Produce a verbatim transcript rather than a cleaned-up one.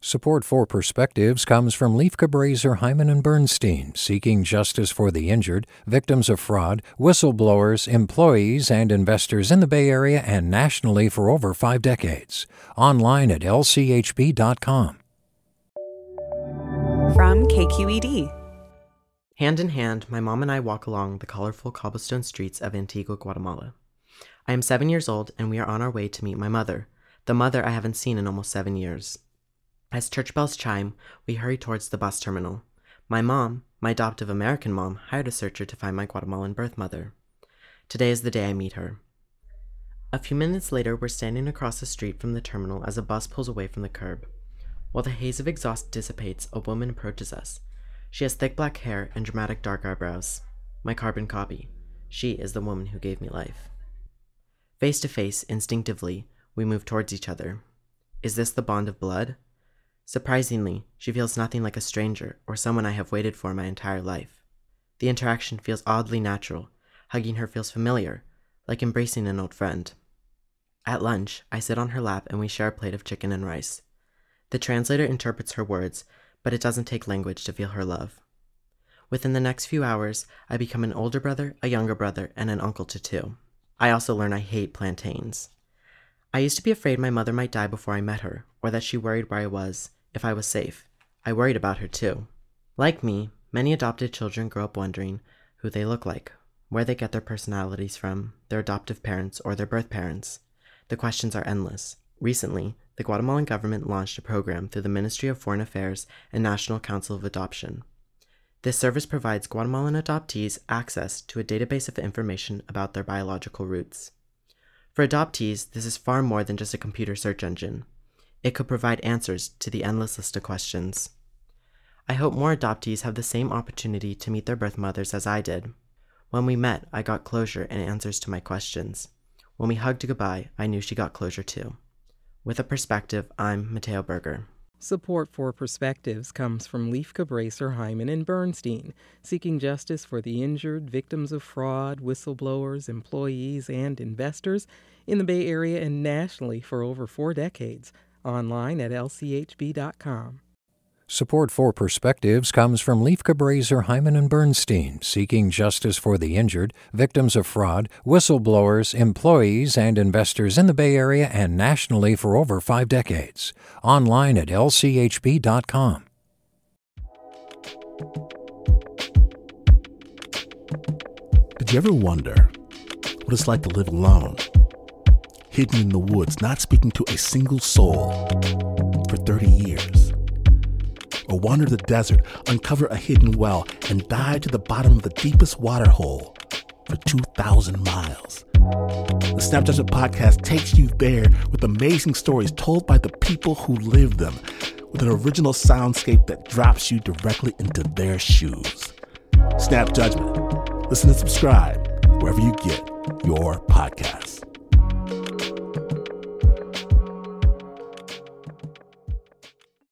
Support for Perspectives comes from Leif Cabraser, Hyman and Bernstein, seeking justice for the injured, victims of fraud, whistleblowers, employees, and investors in the Bay Area and nationally for over five decades. Online at L C H B dot com. From K Q E D. Hand in hand, my mom and I walk along the colorful cobblestone streets of Antigua, Guatemala. I am seven years old, and we are on our way to meet my mother, the mother I haven't seen in almost seven years. As church bells chime, we hurry towards the bus terminal. My mom, my adoptive American mom, hired a searcher to find my Guatemalan birth mother. Today is the day I meet her. A few minutes later, we're standing across the street from the terminal as a bus pulls away from the curb. While the haze of exhaust dissipates, a woman approaches us. She has thick black hair and dramatic dark eyebrows. My carbon copy. She is the woman who gave me life. Face to face, instinctively, we move towards each other. Is this the bond of blood? Surprisingly, she feels nothing like a stranger or someone I have waited for my entire life. The interaction feels oddly natural. Hugging her feels familiar, like embracing an old friend. At lunch, I sit on her lap and we share a plate of chicken and rice. The translator interprets her words, but it doesn't take language to feel her love. Within the next few hours, I become an older brother, a younger brother, and an uncle to two. I also learn I hate plantains. I used to be afraid my mother might die before I met her, or that she worried where I was, if I was safe. I worried about her too. Like me, many adopted children grow up wondering who they look like, where they get their personalities from, their adoptive parents or their birth parents. The questions are endless. Recently, the Guatemalan government launched a program through the Ministry of Foreign Affairs and National Council of Adoption. This service provides Guatemalan adoptees access to a database of information about their biological roots. For adoptees, this is far more than just a computer search engine. It could provide answers to the endless list of questions. I hope more adoptees have the same opportunity to meet their birth mothers as I did. When we met, I got closure and answers to my questions. When we hugged goodbye, I knew she got closure too. With a perspective, I'm Mateo Berger. Support for Perspectives comes from Leif Cabraser, Hyman and Bernstein, seeking justice for the injured, victims of fraud, whistleblowers, employees, and investors in the Bay Area and nationally for over four decades. Online at L C H B dot com. Support for Perspectives comes from Leif Cabraser, Hyman and Bernstein, seeking justice for the injured, victims of fraud, whistleblowers, employees, and investors in the Bay Area and nationally for over five decades. Online at L C H B dot com. Did you ever wonder what it's like to live alone? Hidden in the woods, not speaking to a single soul for thirty years. Or wander the desert, uncover a hidden well, and dive to the bottom of the deepest water hole for two thousand miles. The Snap Judgment Podcast takes you there with amazing stories told by the people who live them, with an original soundscape that drops you directly into their shoes. Snap Judgment. Listen and subscribe wherever you get your podcasts.